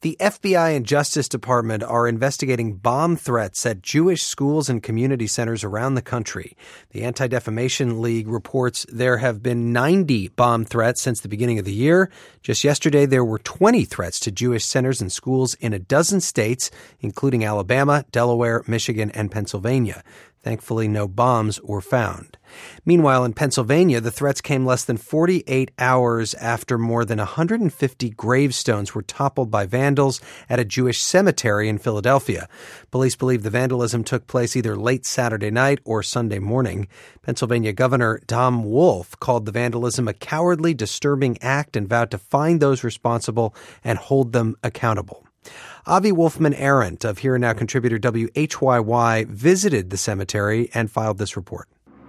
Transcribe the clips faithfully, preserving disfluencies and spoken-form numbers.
The F B I and Justice Department are investigating bomb threats at Jewish schools and community centers around the country. The Anti-Defamation League reports there have been ninety bomb threats since the beginning of the year. Just yesterday, there were twenty threats to Jewish centers and schools in a dozen states, including Alabama, Delaware, Michigan, and Pennsylvania. Thankfully, no bombs were found. Meanwhile, in Pennsylvania, the threats came less than forty-eight hours after more than one hundred fifty gravestones were toppled by vandals at a Jewish cemetery in Philadelphia. Police believe the vandalism took place either late Saturday night or Sunday morning. Pennsylvania Governor Tom Wolf called the vandalism a cowardly, disturbing act and vowed to find those responsible and hold them accountable. Avi Wolfman-Arent of Here and Now contributor W H Y Y visited the cemetery and filed this report.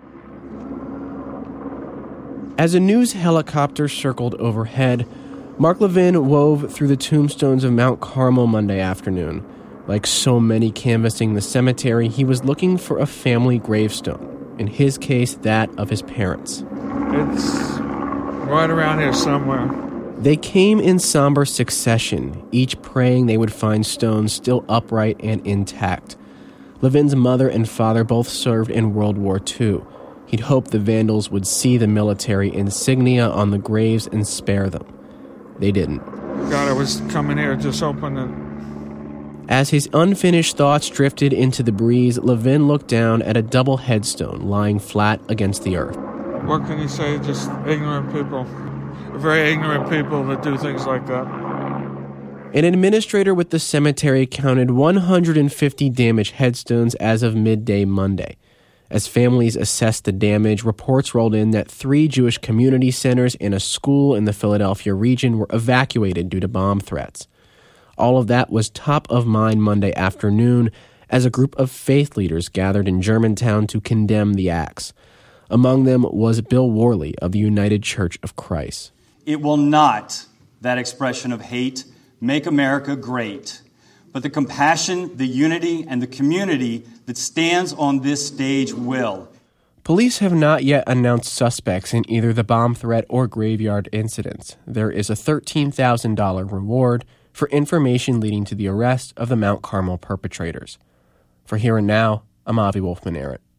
As a news helicopter circled overhead, Mark Levin wove through the tombstones of Mount Carmel Monday afternoon. Like so many canvassing the cemetery, he was looking for a family gravestone. In his case, that of his parents. It's right around here somewhere. They came in somber succession, each praying they would find stones still upright and intact. Levin's mother and father both served in World War Two. He'd hoped the vandals would see the military insignia on the graves and spare them. They didn't. God, I was coming here just hoping that... As his unfinished thoughts drifted into the breeze, Levin looked down at a double headstone lying flat against the earth. What can you say? Just ignorant people. Very ignorant people that do things like that. An administrator with the cemetery counted one hundred fifty damaged headstones as of midday Monday. As families assessed the damage, reports rolled in that three Jewish community centers and a school in the Philadelphia region were evacuated due to bomb threats. All of that was top of mind Monday afternoon as a group of faith leaders gathered in Germantown to condemn the acts. Among them was Bill Worley of the United Church of Christ. It will not, that expression of hate, make America great, but the compassion, the unity, and the community that stands on this stage will. Police have not yet announced suspects in either the bomb threat or graveyard incidents. There is a thirteen thousand dollars reward for information leading to the arrest of the Mount Carmel perpetrators. For Here and Now, I'm Avi Wolfman-Arent.